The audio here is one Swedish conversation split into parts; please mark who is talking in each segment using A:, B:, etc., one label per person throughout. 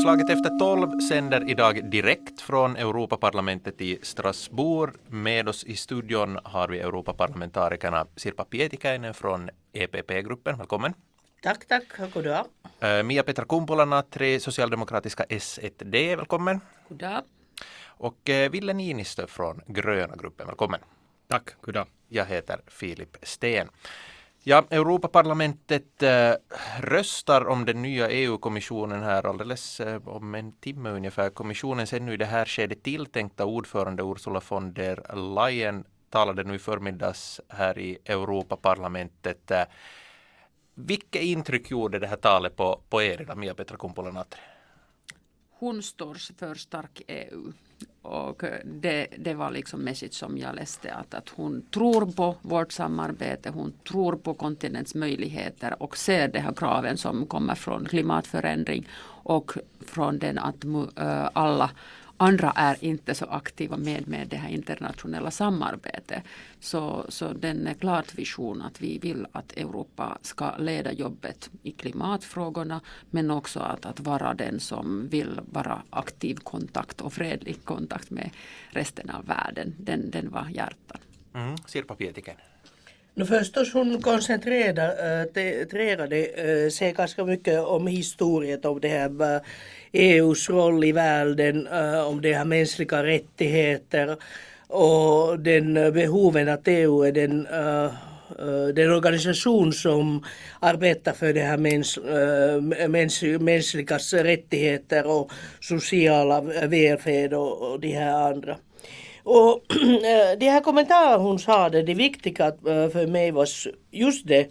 A: Slaget efter 12 sänder idag direkt från Europaparlamentet i Strasbourg. Med oss i studion har vi Europaparlamentarikerna Sirpa Pietikäinen från EPP-gruppen. Välkommen.
B: Tack. Goddag.
A: Mia-Petra Kumpula-Natri, socialdemokratiska S1D. Välkommen.
B: Goddag.
A: Och Ville Niinistö från Gröna gruppen. Välkommen.
C: Tack, goddag.
A: Jag heter Filip Sten. Ja, Europaparlamentet röstar om den nya EU-kommissionen här alldeles om en timme ungefär. Kommissionens ännu i det här skedet tilltänkta ordförande Ursula von der Leyen talade nu i förmiddags här i Europaparlamentet. Vilket intryck gjorde det här talet på er, Mia-Petra Kumpula-Natri?
D: Hon står för stark EU. Och det var liksom message som jag läste, att hon tror på vårt samarbete, hon tror på kontinents möjligheter och ser de här kraven som kommer från klimatförändring och från den att alla andra är inte så aktiva med det här internationella samarbetet. Så den är klart vision att vi vill att Europa ska leda jobbet i klimatfrågorna, men också att vara den som vill vara aktiv kontakt och fredlig kontakt med resten av världen. Den var hjärtan.
A: Sirpa Pietikäinen.
B: Förstås hon koncentrerade sig ganska mycket om historien, om det här EUs roll i världen, om det här mänskliga rättigheter och den behoven att EU är den organisation som arbetar för det här mänskliga rättigheter och sociala välfärd och de här andra. Och de här kommentarer hon sa, det viktiga för mig var just det,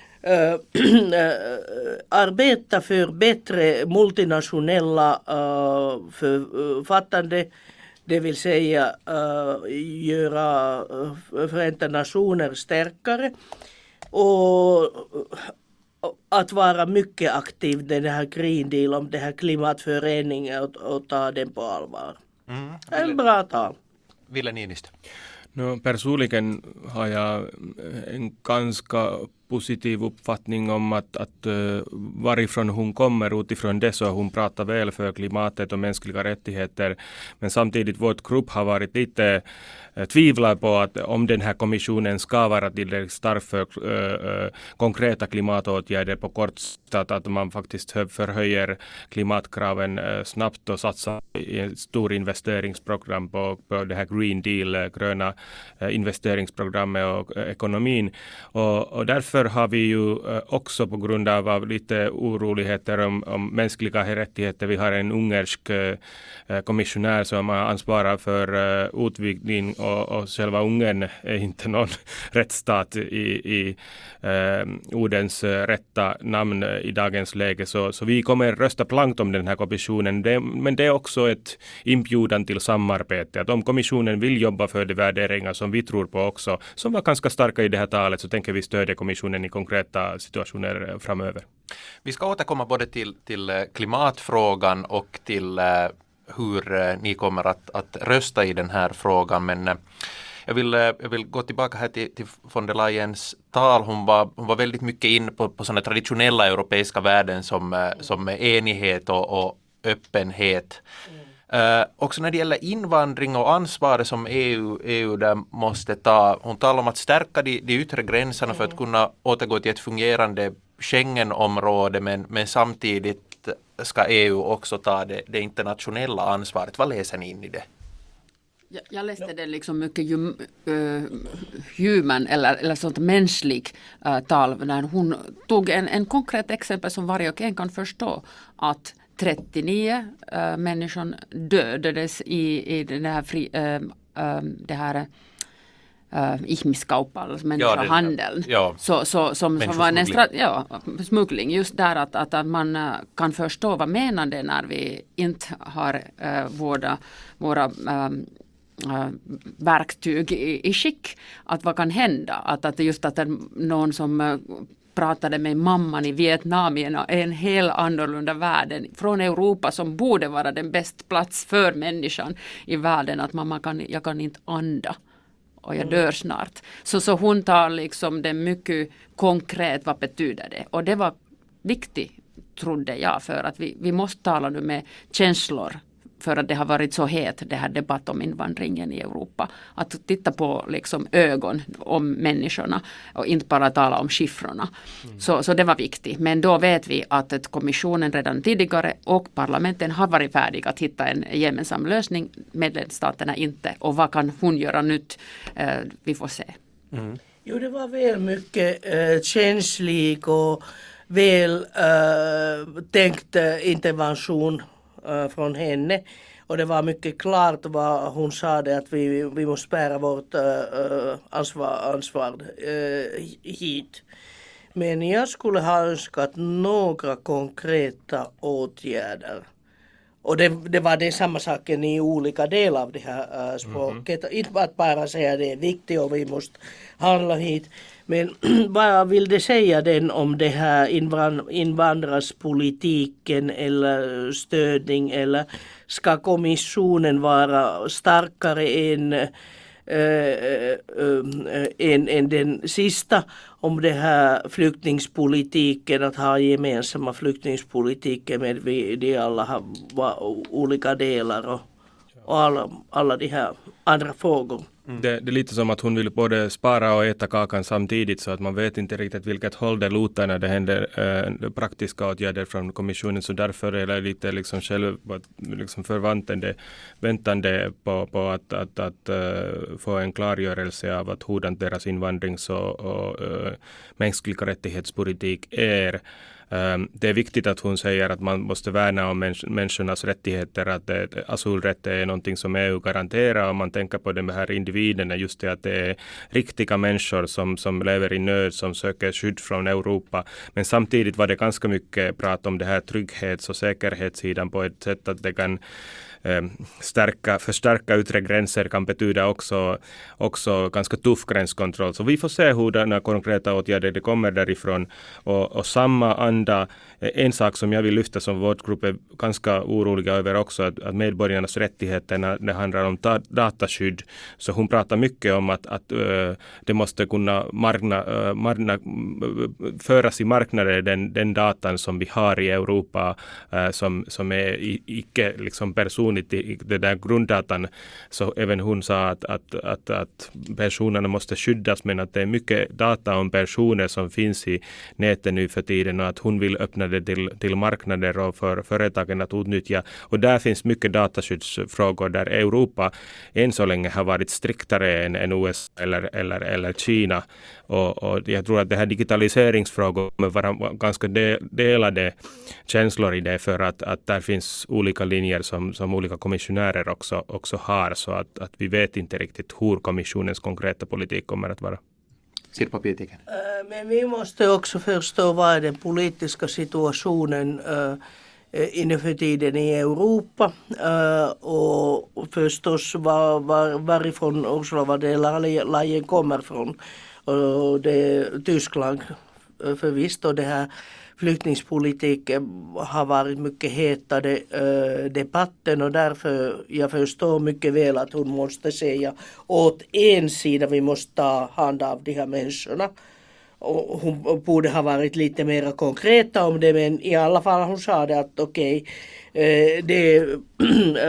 B: arbeta för bättre multinationella författande, det vill säga göra Förenta Nationer starkare och att vara mycket aktiv i den här Green Deal om det här klimatförändringen och ta den på allvar. En bra tal.
A: Ville Niinistö.
C: Personligen har jag en ganska positiv uppfattning om att varifrån hon kommer. Utifrån det så hon pratar väl för klimatet och mänskliga rättigheter. Men samtidigt vårt grupp har varit lite tvivlar på att om den här kommissionen ska vara tillräckligt stark för konkreta klimatåtgärder på kort sikt, att man faktiskt förhöjer klimatkraven snabbt och satsar i ett stort investeringsprogram på det här Green Deal, gröna investeringsprogrammet och ekonomin. Och därför har vi ju också på grund av lite oroligheter om mänskliga rättigheter, vi har en ungersk kommissionär som ansvarar för utvidgning och själva Ungern är inte någon rättsstat i ordens rätta namn i dagens läge. Så vi kommer rösta blankt om den här kommissionen. Men det är också ett inbjudan till samarbete. Att om kommissionen vill jobba för de värderingar som vi tror på också, som var ganska starka i det här talet, så tänker vi stödja kommissionen i konkreta situationer framöver.
A: Vi ska återkomma både till klimatfrågan och till hur ni kommer att rösta i den här frågan, men jag vill gå tillbaka här till von der Leyens tal. Hon var väldigt mycket in på sådana traditionella europeiska värden som enighet och öppenhet. Också när det gäller invandring och ansvaret som EU där måste ta. Hon talar om att stärka de yttre gränserna för att kunna återgå till ett fungerande Schengenområde, men samtidigt ska EU också ta det internationella ansvaret. Vad läser ni in i det?
D: Jag läste det liksom mycket human eller sånt mänsklig tal när hon tog en konkret exempel som varje och en kan förstå, att 39 människor dödades i det här ihmiskauppa, alltså människohandeln. Som var en smuggling. Just där att man kan förstå vad menar det när vi inte har våra verktyg i skick. Att vad kan hända? Att just att någon som pratade med mamman i Vietnam i en helt annorlunda värld från Europa som borde vara den bästa plats för människan i världen, att jag kan inte anda och jag dör snart. Så hon tar liksom det mycket konkret, vad betyder det? Och det var viktigt trodde jag, för att vi måste tala nu med känslor. För att det har varit så het, det här debatt om invandringen i Europa. Att titta på liksom ögon om människorna och inte bara tala om siffrorna. Så det var viktigt. Men då vet vi att kommissionen redan tidigare och parlamenten har varit färdiga att hitta en gemensam lösning. Medlemsstaterna inte. Och vad kan hon göra nytt? Vi får se.
B: Jo, det var väl mycket känslig och väl tänkt intervention från henne. Och det var mycket klart vad hon sa, det att vi måste bära vårt ansvar hit. Men jag skulle ha önskat några konkreta åtgärder. Och det var det samma saken i olika delar av det här språket. Inte att bara säga att det är viktigt och vi måste handla hit. Men vad vill det säga den om det här invandrarpolitiken eller stödning, eller ska kommissionen vara starkare än den sista om det här flyktingpolitiken, att ha gemensamma flyktingpolitiken med de alla har olika delar och alla de här andra frågor.
C: Det är lite som att hon vill både spara och äta kakan samtidigt, så att man vet inte riktigt vilket håll det lutar när det händer praktiska åtgärder från kommissionen. Så därför är det lite liksom själv liksom väntande på att få en klargörelse av att hurdant deras invandrings- och mänskliga rättighetspolitik är. Det är viktigt att hon säger att man måste värna om människornas rättigheter, att asylrätt är någonting som EU garanterar, om man tänker på de här individerna, just det att det är riktiga människor som lever i nöd, som söker skydd från Europa. Men samtidigt var det ganska mycket prat om det här trygghets- och säkerhetssidan på ett sätt att det kan förstärka yttre gränser, kan betyda också ganska tuff gränskontroll. Så vi får se hur den konkreta åtgärder det kommer därifrån. Och samma anda, en sak som jag vill lyfta som vårt grupp är ganska oroliga över också, att medborgarnas rättigheter när det handlar om dataskydd. Så hon pratar mycket om att det måste kunna föras i marknaden den datan som vi har i Europa som är icke liksom personligt i det där grunddatan. Så även hon sa att personerna måste skyddas, men att det är mycket data om personer som finns i nätet nu för tiden, och att hon vill öppna det till marknader och för företagen att utnyttja. Och där finns mycket dataskyddsfrågor där Europa än så länge har varit striktare än USA eller Kina. Och jag tror att det här digitaliseringsfrågor kommer vara ganska delade känslor i det, för att där finns olika linjer som olika kommissionärer också har, så att vi vet inte riktigt hur kommissionens konkreta politik kommer att vara.
A: Sirpa Pietikäinen.
B: Men vi måste också förstå vad är den politiska situationen inne för tiden i Europa, och förstås varifrån Ursula von der Leyen kommer från. Och det Tyskland förvisst, och det här flyktingspolitiken har varit mycket hetare debatten, och därför jag förstår mycket väl att hon måste säga åt en sida vi måste ta hand av de här människorna. Och hon borde ha varit lite mer konkreta om det, men i alla fall hon sa det att okej, det är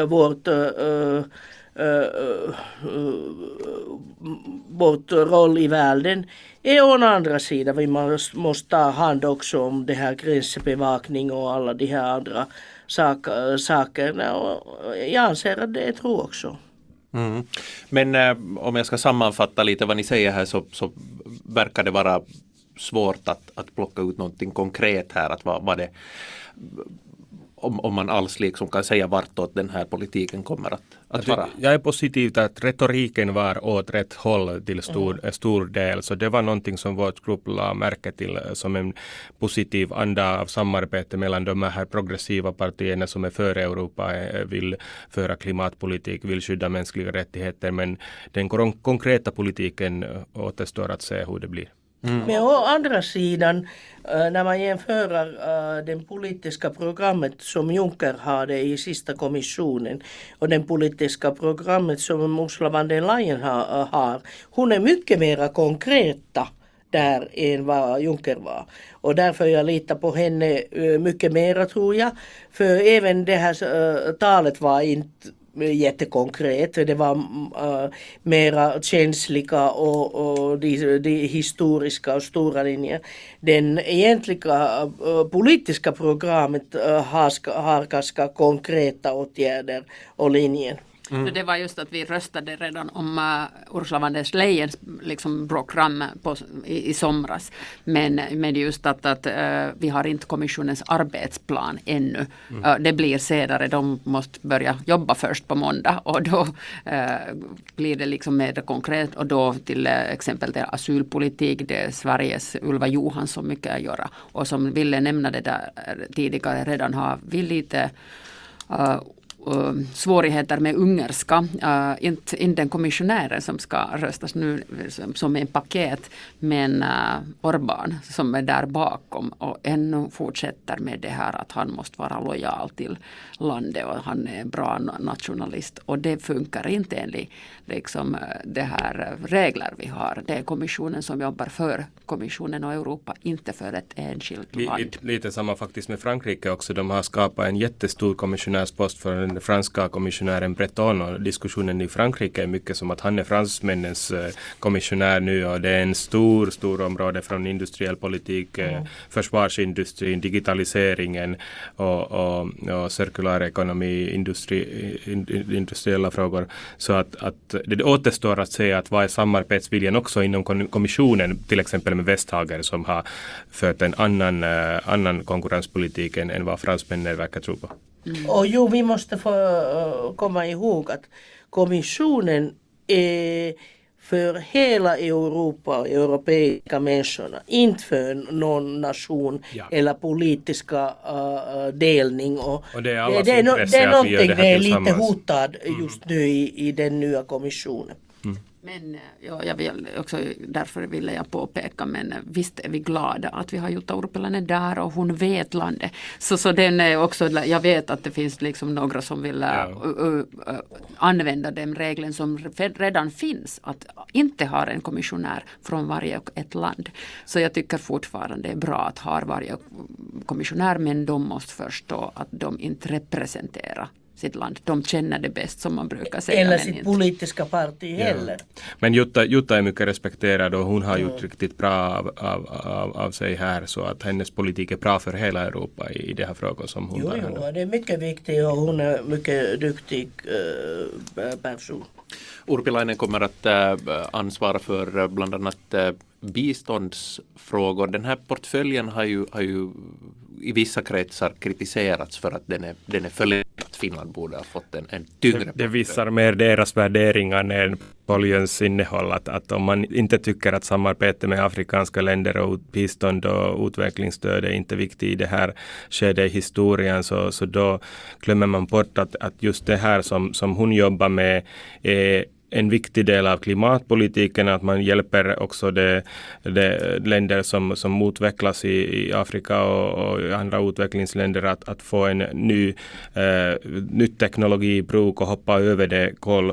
B: vårt roll i världen är å andra sidan. Vi måste ta hand också om det här gränsbevakning och alla de här andra sakerna. Och jag anser att det är tro också.
A: Men om jag ska sammanfatta lite vad ni säger här, så verkar det vara svårt att plocka ut någonting konkret här, att vad det, om man alls liksom kan säga vartåt den här politiken kommer att vara.
C: Jag är positiv till att retoriken var åt rätt håll till stor del, så det var någonting som vårt grupp la märke till som en positiv anda av samarbete mellan de här progressiva partierna som är för Europa, vill föra klimatpolitik, vill skydda mänskliga rättigheter, men den konkreta politiken återstår att se hur det blir.
B: Men å andra sidan, när man jämför den politiska programmet som Juncker hade i sista kommissionen och den politiska programmet som Ursula von der Leyen har, hon är mycket mer konkreta där än vad Juncker var. Och därför jag litar på henne mycket mer, tror jag. För även det här talet var inte jättekonkret. Det var mera känsliga och de historiska och stora linjer. Den egentliga politiska programmet har ganska konkreta åtgärder och linjer.
D: Det var just att vi röstade redan om Ursula von der Leyens liksom program i somras. Men just att vi har inte kommissionens arbetsplan ännu. Det blir senare, de måste börja jobba först på måndag och då blir det liksom mer konkret och då till exempel det asylpolitik, det är Sveriges Ylva Johansson mycket att göra och som ville nämna det där tidigare redan har vi lite svårigheter med ungerska, inte den kommissionären som ska röstas nu som en paket, men Orbán som är där bakom och ännu fortsätter med det här att han måste vara lojal till landet och han är en bra nationalist och det funkar inte enligt liksom, det här regler vi har. Det är kommissionen som jobbar för kommissionen och Europa, inte för ett enskilt land.
C: Lite samma faktiskt med Frankrike också. De har skapat en jättestor kommissionärspost för den franska kommissionären Breton och diskussionen i Frankrike är mycket som att han är fransmännens kommissionär nu och det är en stor område från industriell politik, försvarsindustrin, digitaliseringen och cirkulär ekonomi, industriella frågor. Så att det återstår att säga att vad är samarbetsviljan också inom kommissionen, till exempel med Vestager som har fört en annan konkurrenspolitik än vad fransmännen verkar tro på.
B: Och vi måste få komma ihåg att kommissionen är för hela Europa och europeiska människorna, inte för någon nation eller politiska delning. Och det är någonting det är lite hotad just nu i den nya kommissionen.
D: Men jag vill också, därför ville jag påpeka, men visst är vi glada att vi har Jutta Urpilainen där och hon vet landet. Så den är också, jag vet att det finns liksom några som vill använda den regeln som redan finns, att inte ha en kommissionär från varje ett land. Så jag tycker fortfarande det är bra att ha varje kommissionär, men de måste förstå att de inte representerar sitt land. De känner det bäst som man brukar säga.
B: Eller sitt politiska parti heller.
C: Men Jutta är mycket respekterad och hon har gjort riktigt bra av sig här så att hennes politik är bra för hela Europa i det här frågan som hon tar hand om.
B: Det är mycket viktigt och hon är mycket duktig person.
A: Urpilainen kommer att ansvara för bland annat biståndsfrågor. Den här portföljen har ju i vissa kretsar kritiserats för att den är för lätt. Finland borde ha fått en tyngre.
C: Det visar mer deras värderingar än portföljens innehåll. Att om man inte tycker att samarbete med afrikanska länder och bistånd och utvecklingsstöd är inte viktigt i det här skedet i historien så då glömmer man bort att just det här som hon jobbar med är en viktig del av klimatpolitiken, att man hjälper också de länder som utvecklas i Afrika och andra utvecklingsländer att få en ny teknologi i bruk och hoppa över det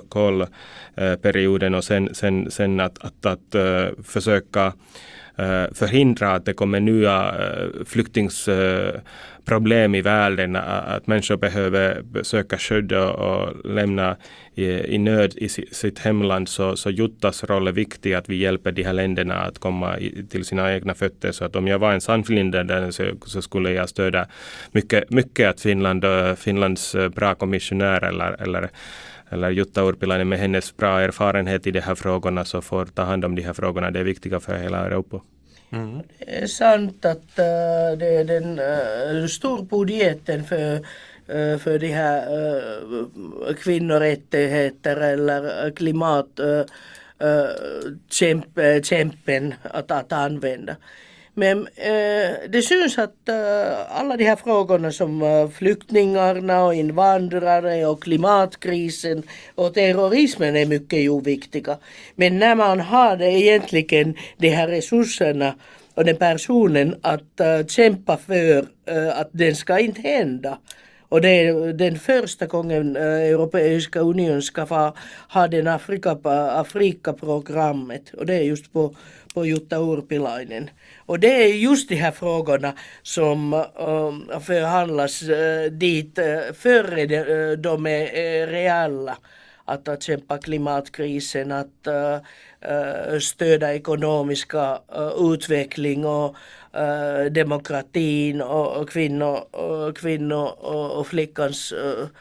C: kolperioden och sen att försöka förhindra att det kommer nya flyktingsproblem i världen, att människor behöver söka skydd och lämna i nöd i sitt hemland, så Juttas roll är viktig, att vi hjälper de här länderna att komma till sina egna fötter. Så att om jag var en sann finländare så skulle jag stödja mycket att Finlands bra kommissionär eller Jutta Urpilainen med hennes bra erfarenhet i de här frågorna så får ta hand om de här frågorna. Det är viktiga för hela Europa.
B: Mm. Det är sant att det är den storbudgeten för de här kvinnorättigheter eller klimatkämpen att använda. Men det syns att alla de här frågorna som flyktingarna och invandrare och klimatkrisen och terrorismen är mycket oviktiga. Men när man har det egentligen de här resurserna och den personen att kämpa för att den ska inte hända. Och det är den första gången Europeiska unionen ska ha den Afrika-programmet. Och det är just på på Jutta Urpilainen. Och det är just de här frågorna som förhandlas dit före de är reella. Att kämpa klimatkrisen, att stödja ekonomiska utveckling och demokratin och kvinnor och flickans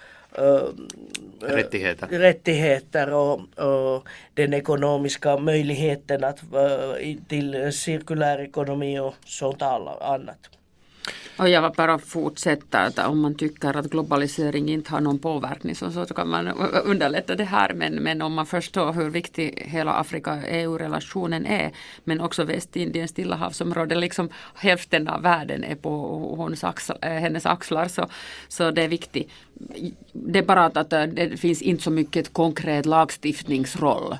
B: rättigheter och den ekonomiska möjligheten att till cirkulär ekonomi och sånt annat.
D: Och jag vill bara fortsätta att om man tycker att globalisering inte har någon påverkan så kan man underlätta det här. Men om man förstår hur viktig hela Afrika-EU-relationen är, men också Västindien, Stilla havsområdet, liksom hälften av världen är på hennes axlar, så det är viktigt. Det är bara att det finns inte så mycket konkret lagstiftningsroll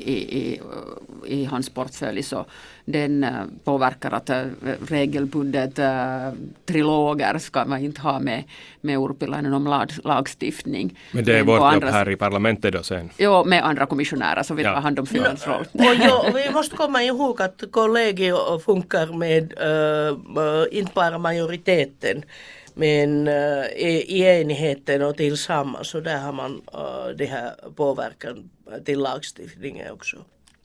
D: i hans portfölj, så den påverkar att regelbundet triloger ska man inte ha med Urpilainen om lagstiftning.
C: Men det är vårt jobb här i parlamentet då sen?
D: Jo, med andra kommissionärer så vi tar hand om hans roll.
B: Vi måste komma ihåg att kollegiet funkar med inte bara majoriteten, men i enigheten och tillsammans, så där har man det här påverkan till lagstiftningen också.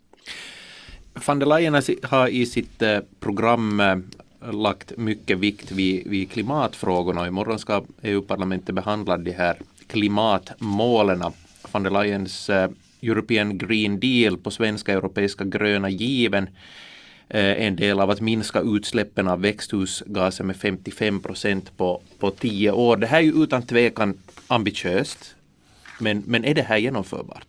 A: Van der Leyen har i sitt program lagt mycket vikt vid klimatfrågorna. Imorgon ska EU-parlamentet behandla de här klimatmålen. Van der Leyens European Green Deal, på svenska europeiska gröna given, en del av att minska utsläppen av växthusgaser med 55% på 10 år. Det här är ju utan tvekan ambitiöst, men är det här genomförbart?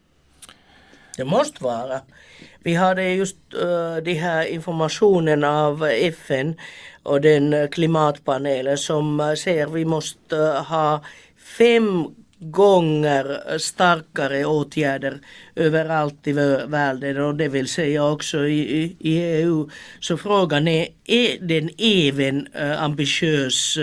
B: Det måste vara. Vi hade just de här informationen av FN och den klimatpanelen som säger att vi måste ha 5 gånger starkare åtgärder överallt i världen, och det vill säga också i EU. Så frågan är den även ambitiös,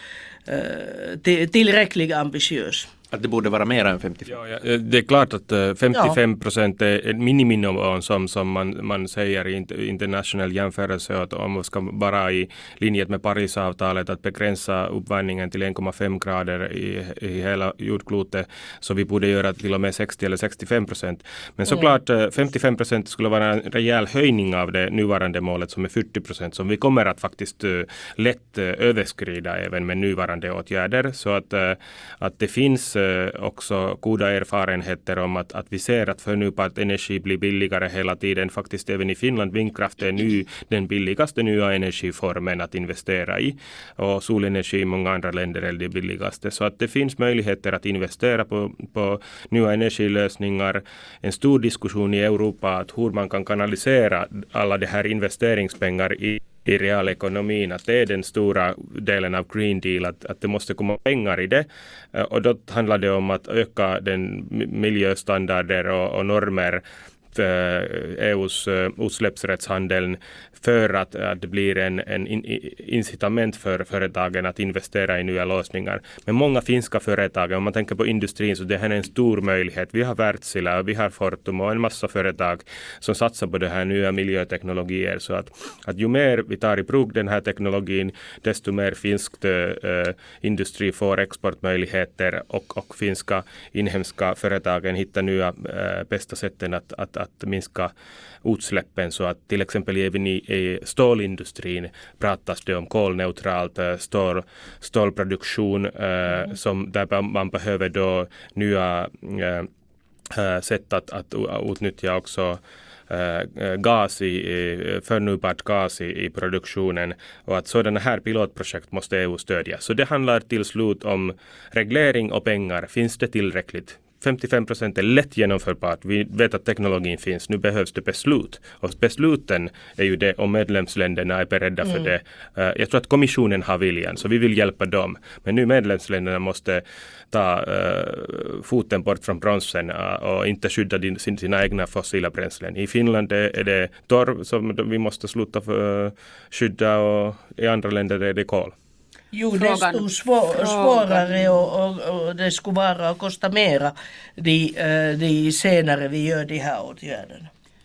B: tillräckligt ambitiös?
A: Att det borde vara mer än 55%.
C: Ja, det är klart att 55% är ett minimum som man säger i internationell jämförelse, att om man ska vara i linje med Parisavtalet att begränsa uppvärmningen till 1,5 grader i hela jordklotet, så vi borde göra till och med 60 eller 65%. Men såklart 55% skulle vara en rejäl höjning av det nuvarande målet som är 40%, som vi kommer att faktiskt lätt överskrida även med nuvarande åtgärder, så att det finns också goda erfarenheter om att vi ser att förnybar energi blir billigare hela tiden. Faktiskt även i Finland, vindkraft är nu den billigaste nya energiformen att investera i, och solenergi i många andra länder är det billigaste. Så att det finns möjligheter att investera på nya energilösningar. En stor diskussion i Europa att hur man kan kanalisera alla de här investeringspengar i realekonomin, att det är den stora delen av Green Deal, att det måste komma pengar i det, och då handlar det om att öka den miljöstandarder och normer för EUs utsläppsrättshandeln, för att det blir en incitament för företagen att investera i nya lösningar. Men många finska företag, om man tänker på industrin, så det här är en stor möjlighet. Vi har Wärtsilä, vi har Fortum och en massa företag som satsar på det här nya miljöteknologier. Så att ju mer vi tar i bruk den här teknologin, desto mer finskt industri får exportmöjligheter, och finska inhemska företagen hittar nya bästa sätten att minska utsläppen, så att till exempel även i stålindustrin pratas det om kolneutralt stålproduktion, som där man behöver då nya sätt att utnyttja också förnybart gas i produktionen, och att sådana här pilotprojekt måste EU stödja. Så det handlar till slut om reglering och pengar. Finns det tillräckligt? 55% är lätt genomförbart. Vi vet att teknologin finns. Nu behövs det beslut. Och besluten är ju det, om medlemsländerna är beredda för det. Jag tror att kommissionen har viljan, så vi vill hjälpa dem. Men nu medlemsländerna måste ta foten bort från bromsen och inte skydda sina egna fossila bränslen. I Finland är det torv som vi måste sluta skydda, och i andra länder är det kol.
B: Jo, desto svårare och det skulle vara att kosta mera de senare vi gör de här åtgärderna.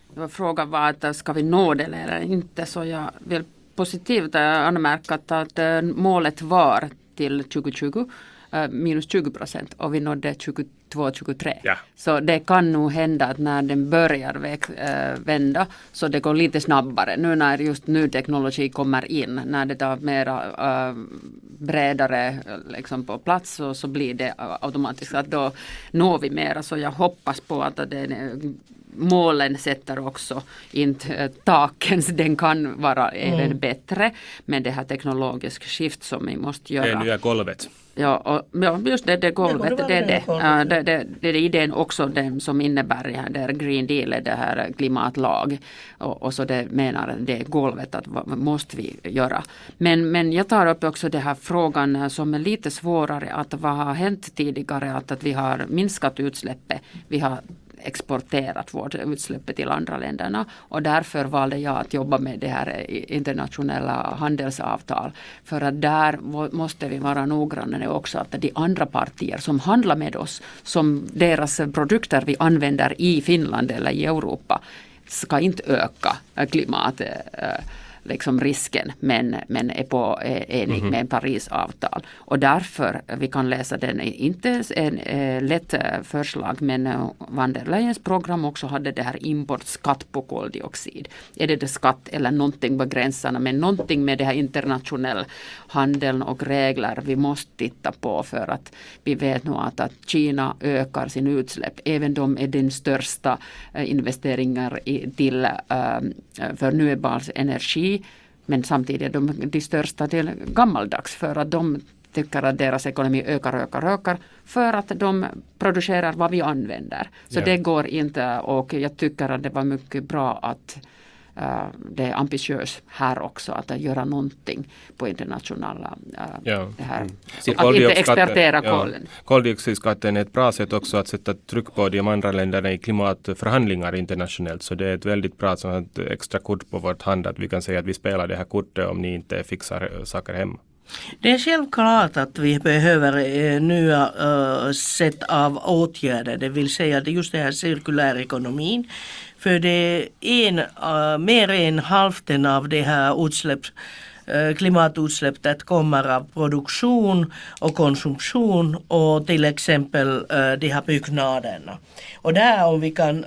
D: Frågan var att ska vi nå det eller inte, så jag vill positivt anmärka att målet var till 2020 minus 20% och vi nådde 22-23.
C: Ja.
D: Så det kan nog hända att när den börjar vända så det går lite snabbare. Nu när just ny teknologi kommer in, när det tar mera bredare liksom på plats så blir det automatiskt att då når vi mera. Så jag hoppas på att målen sätter också inte taken, den kan vara även bättre, men det här teknologiska skift som vi måste göra.
C: Det nya golvet.
D: Ja, just det golvet, det är idén också den som innebär det Green Deal, det här klimatlag och så det menar det golvet att vad måste vi göra. Men jag tar upp också det här frågan som är lite svårare, att vad har hänt tidigare, att vi har minskat utsläppet, vi har exporterat vårt utsläpp till andra länderna och därför valde jag att jobba med det här internationella handelsavtal, för att där måste vi vara noggranna också att de andra partier som handlar med oss, som deras produkter vi använder i Finland eller i Europa, ska inte öka liksom risken, men är enig med Parisavtal. Och därför vi kan läsa den, inte en lätt förslag, men van der Leyens program också hade det här importskatt på koldioxid. Är det skatt eller någonting på gränserna, men någonting med det här internationell handeln och regler vi måste titta på, för att vi vet nog att Kina ökar sin utsläpp. Även de är den största investeringar till förnybar energi, men samtidigt är de största till gammaldags, för att de tycker att deras ekonomi ökar för att de producerar vad vi använder. Så det går inte, och jag tycker att det var mycket bra att det är ambitiöst här också att göra någonting på internationella det här. Att inte exportera kolen.
C: Koldioxidskatten är ett bra sätt också att sätta tryck på de andra länderna i klimatförhandlingar internationellt. Så det är ett väldigt bra sånt extra kort på vårt hand att vi kan säga att vi spelar det här kortet om ni inte fixar saker hemma.
B: Det är självklart att vi behöver nya sätt av åtgärder, det vill säga det just det här cirkulärekonomin. För det är mer än hälften av det här klimatutsläppet kommer av produktion och konsumtion och till exempel de här byggnaderna. Och där om vi kan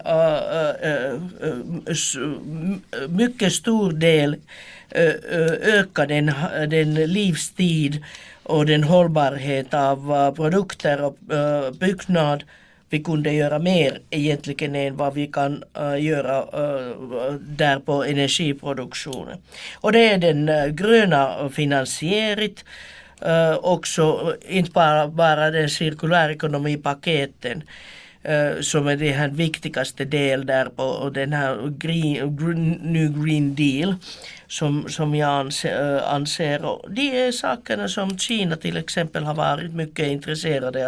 B: mycket stor del öka den livstid och den hållbarhet av produkter och byggnad, vi kunde göra mer egentligen än vad vi kan göra där på energiproduktionen. Och det är den gröna finansieringen, också inte bara den cirkulärekonomipaketen som är den här viktigaste del där på den här New Green Deal som jag anser. Och det är sakerna som Kina till exempel har varit mycket intresserade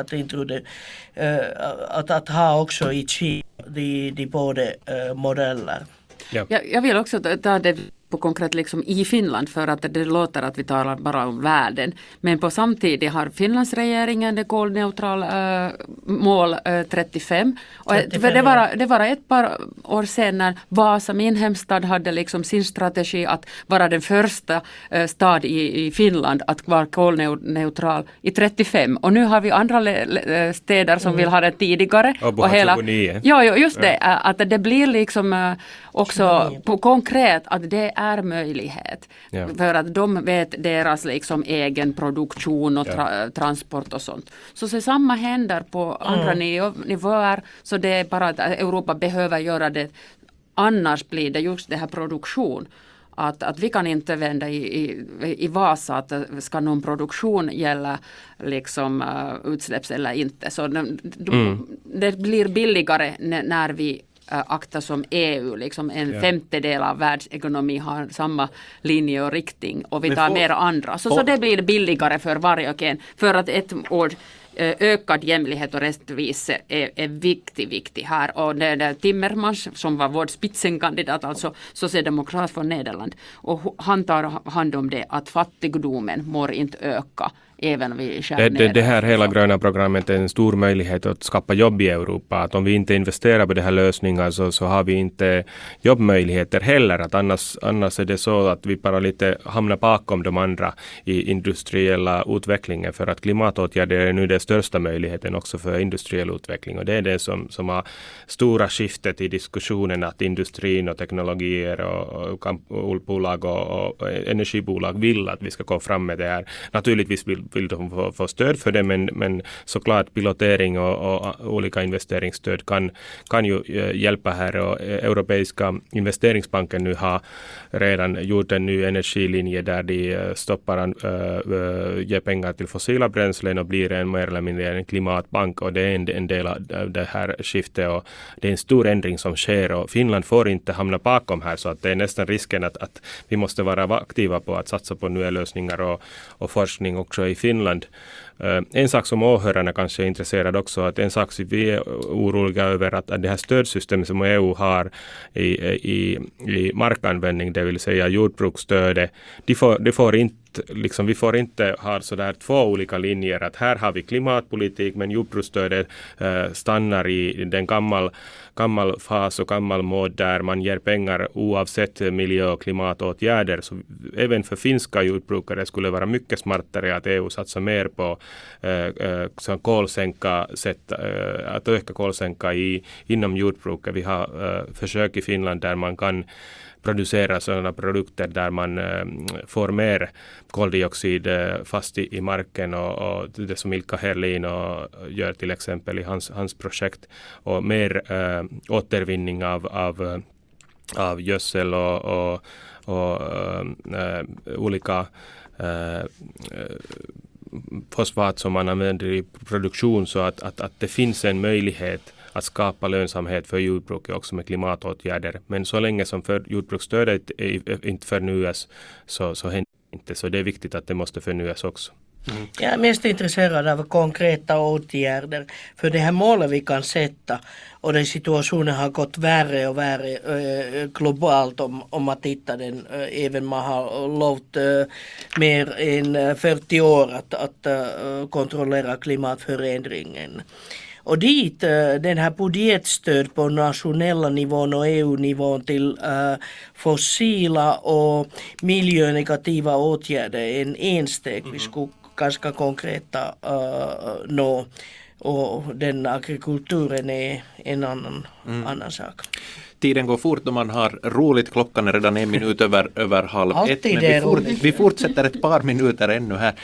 B: att ha också i Kina, de båda modeller.
C: Ja.
D: Jag vill också ta det på konkret liksom i Finland, för att det låter att vi talar bara om världen. Men på samtidigt har Finlandsregeringen det kolneutrala mål 35. Och det var ett par år sedan när Vasa, min hemstad, hade liksom sin strategi att vara den första stad i Finland att vara kolneutral i 35. Och nu har vi andra städer som vill ha det tidigare.
C: Och hela 29.
D: Ja, just det. Att det blir liksom också på konkret att det är möjlighet.
C: Ja.
D: För att de vet deras liksom egen produktion och transport och sånt. Så samma händer på andra nivåer. Så det är bara att Europa behöver göra det. Annars blir det just det här produktion. Att vi kan inte vända i Vasa att ska någon produktion gälla liksom utsläpps eller inte. Så det blir billigare när vi akta som EU, liksom en femtedel av världsekonomi har samma linje och riktning och vi tar mer andra. Så det blir billigare för varje och en. För att ett år ökad jämlikhet och rättvisa är viktig här. Och det är Timmermans som var vår spitsenkandidat, alltså socialdemokrat från Nederland. Och han tar hand om det att fattigdomen mår inte öka även vi skär
C: ner. Det här hela gröna programmet är en stor möjlighet att skapa jobb i Europa. Att om vi inte investerar på det här lösningar så har vi inte jobbmöjligheter heller. Att annars är det så att vi bara lite hamnar bakom de andra i industriella utvecklingen, för att klimatåtgärder är nu den största möjligheten också för industriell utveckling, och det är det som har stora skiftet i diskussionen, att industrin och teknologier och bolag och energibolag vill att vi ska gå fram med det här. Naturligtvis vill de få stöd för det, men såklart pilotering och olika investeringsstöd kan ju hjälpa här, och Europeiska investeringsbanken nu har redan gjort en ny energilinje där de ger pengar till fossila bränslen och blir en mer eller mindre en klimatbank, och det är en del av det här skiftet, och det är en stor ändring som sker, och Finland får inte hamna bakom här, så att det är nästan risken att vi måste vara aktiva på att satsa på nya lösningar och forskning också i Finland. En sak som åhörarna kanske är intresserade också, att en sak som vi är oroliga över, att det här stödsystemet som EU har i markanvändning, det vill säga jordbruksstödet, vi får inte ha sådär två olika linjer, att här har vi klimatpolitik men jordbruksstödet stannar i den gammal fas och gammal mod där man ger pengar oavsett miljö- och klimatåtgärder. Så även för finska jordbrukare skulle det vara mycket smartare att EU satsar mer på att öka kolsänka inom jordbruket. Vi har försök i Finland där man kan producera sådana produkter där man får mer koldioxid fast i marken, och det som Ilkka Herlin gör till exempel i hans projekt, och mer återvinning av gödsel och olika fosfat som man använder i produktion, så att det finns en möjlighet att skapa lönsamhet för jordbruket också med klimatåtgärder. Men så länge som för jordbruksstödet inte förnyas så händer det inte. Så det är viktigt att det måste förnyas också.
B: Mm. Jag är mest intresserad av konkreta åtgärder för det här målet vi kan sätta, och den situationen har gått värre och värre globalt om man tittar den. Även man har lovt mer än 40 år att kontrollera klimatförändringen. Och dit den här budgetstöd på nationella nivån och EU-nivån till fossila och miljönegativa åtgärder är en steg vi skulle ganska konkreta nå. Och den agrikulturen är en annan sak.
A: Tiden går fort och man har roligt. Klockan är redan 1 minut över halv ett. Men vi fortsätter ett par minuter ännu här.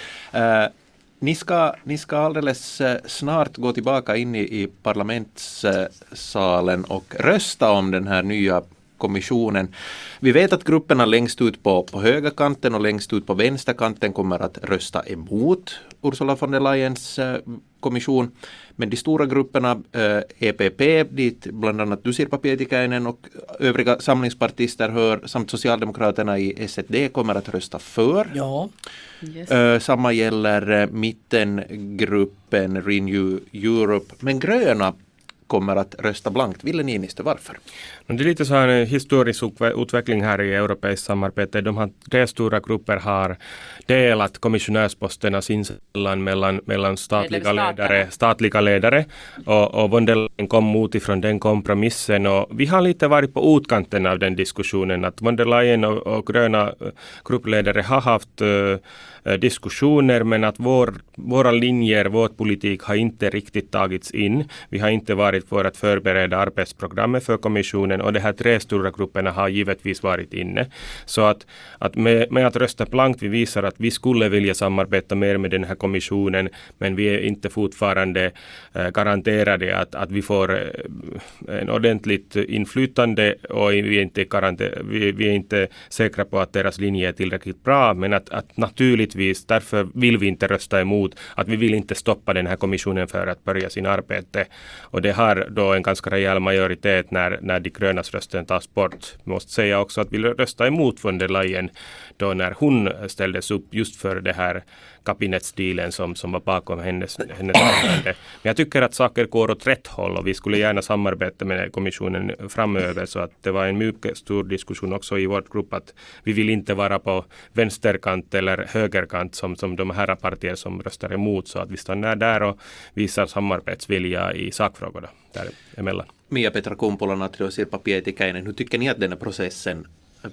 A: Ni ska alldeles snart gå tillbaka in i parlamentssalen och rösta om den här nya kommissionen. Vi vet att grupperna längst ut på högerkanten och längst ut på vänsterkanten kommer att rösta emot Ursula von der Leyens kommission. Men de stora grupperna EPP, dit bland annat du Sirpa Pietikäinen och övriga samlingspartister hör, samt Socialdemokraterna i SD kommer att rösta för.
B: Ja.
D: Yes.
A: Samma gäller mittengruppen Renew Europe. Men gröna kommer att rösta blankt. Ville Niinistö, varför?
C: Det är lite så här en historisk utveckling här i europeiskt samarbete. De här 3 stora grupper har delat kommissionärsposterna sinsemellan mellan statliga ledare och von der Leyen kom utifrån den kompromissen, och vi har lite varit på utkanten av den diskussionen, att von der Leyen och gröna gruppledare har haft diskussioner, men att våra linjer, vår politik har inte riktigt tagits in. Vi har inte varit för att förbereda arbetsprogrammet för kommissionen, och de här 3 stora grupperna har givetvis varit inne. Så att med att rösta blankt vi visar att vi skulle vilja samarbeta mer med den här kommissionen, men vi är inte fortfarande garanterade att vi får en ordentligt inflytande, och vi är inte säkra på att deras linje är tillräckligt bra, men att naturligtvis därför vill vi inte rösta emot, att vi vill inte stoppa den här kommissionen för att börja sin arbete, och det har då en ganska rejäl majoritet när de grönas rösten tas bort. Jag måste säga också att vi röstar emot von der Leyen då när hon ställdes upp just för det här kabinettsdealen som var bakom hennes handlande. Men jag tycker att saker går åt rätt håll, och vi skulle gärna samarbeta med kommissionen framöver, så att det var en mycket stor diskussion också i vår grupp att vi vill inte vara på vänsterkant eller höger högerkant som de här partier som röstar emot, så att vi stannar där och visar samarbetsvilja i sakfrågorna däremellan.
A: Mia-Petra Kumpula-Natri och Sirpa Pietikäinen, hur tycker ni att den här processen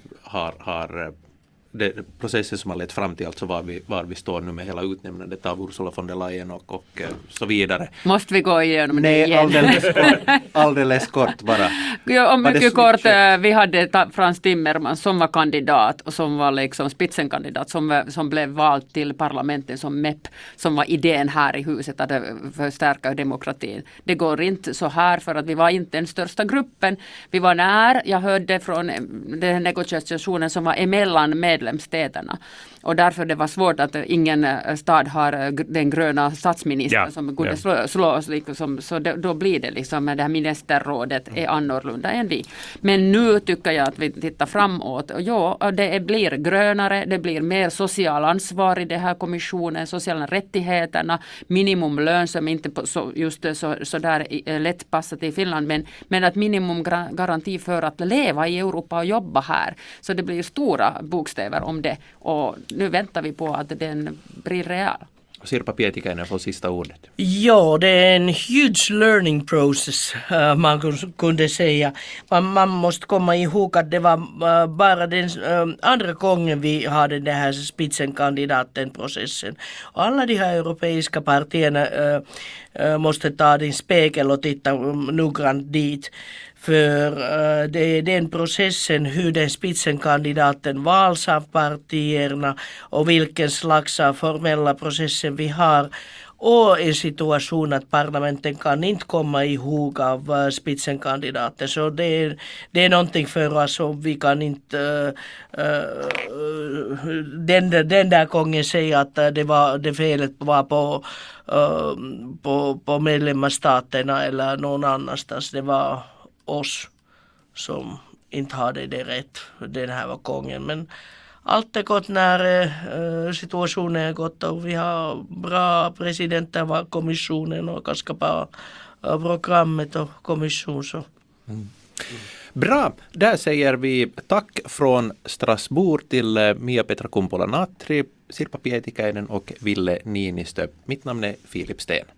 A: processen som har lett fram till alltså var vi står nu med hela utnämnandet av Ursula von der Leyen och så vidare.
D: Måste vi gå igenom det igen?
A: Alldeles kort bara.
D: Ja, och mycket kort, vi hade Frans Timmermans som var kandidat och som var liksom spitsenkandidat som blev vald till parlamentet som MEP, som var idén här i huset att förstärka demokratin. Det går inte så här för att vi var inte den största gruppen. Vi var jag hörde från den negociationen som var emellan medlemsstäderna. Och därför det var svårt att ingen stad har den gröna statsministern som kunde slå oss. Liksom, så då blir det liksom, det här ministerrådet är annorlunda än vi. Men nu tycker jag att vi tittar framåt. Och det blir grönare, det blir mer social ansvar i den här kommissionen, sociala rättigheterna, minimumlön som inte så där lätt passar till Finland, men att minimumgaranti för att leva i Europa och jobba här. Så det blir stora bokstäver om det. Och nu väntar vi på att den blir real.
A: Sirpa Pietikäinen får sista ordet.
B: Ja, det är en huge learning process, man kunde säga. Man måste komma ihåg att det var bara den andra gången vi hade den här spitsenkandidaten-processen. Och alla de här europeiska partierna måste ta din spegel och titta noggrant dit. För det är den processen hur den spitsenkandidaten vals av partierna och vilken slags formella processen vi har. Och en situation att parlamenten kan inte komma ihåg av spitsenkandidaten. Så det är någonting för oss som vi kan inte den där gången säga att det felet var på medlemsstaterna eller någon annanstans. Det var oss som inte hade det rätt den här gången. Men allt är gott när situationen är gott och vi har bra presidenter av kommissionen och ganska bra programmet och kommission. Så.
A: Bra, där säger vi tack från Strasbourg till Mia-Petra Kumpula-Natri, Sirpa Pietikäinen och Ville Niinistö. Mitt namn är Filip Sten.